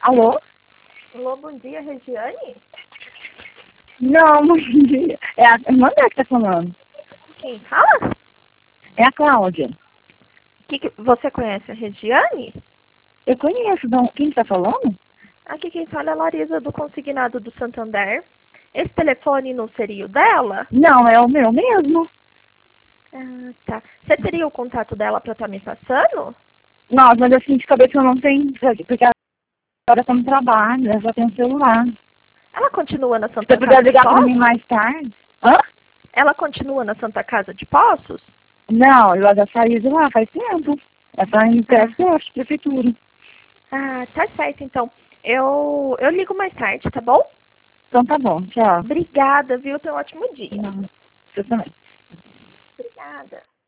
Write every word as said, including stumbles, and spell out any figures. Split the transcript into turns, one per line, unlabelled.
Alô?
Alô, bom dia, Regiane?
Não, bom dia. É a irmã dela que tá falando.
Quem fala?
É a Cláudia.
Que que, você conhece a Regiane?
Eu conheço. Não. Quem tá falando?
Aqui quem fala é a Larisa do Consignado do Santander. Esse telefone não seria o dela?
Não, é o meu mesmo.
Ah, tá. Você teria o contato dela para estar me passando?
Nossa, mas assim, de cabeça eu não tenho, porque agora tá no trabalho, eu só tenho celular.
Ela continua na
Se
Santa
você
Casa
puder
de
ligar pra mim
Poços?
mais tarde. Hã?
Ela continua na Santa Casa de Poços?
Não, eu já saí de lá faz tempo. É só em P S F, prefeitura.
Ah, tá certo então. Eu, eu ligo mais tarde, tá bom?
Então tá bom, tchau.
Obrigada, viu? Tenha um ótimo dia.
Não, você também.
Obrigada.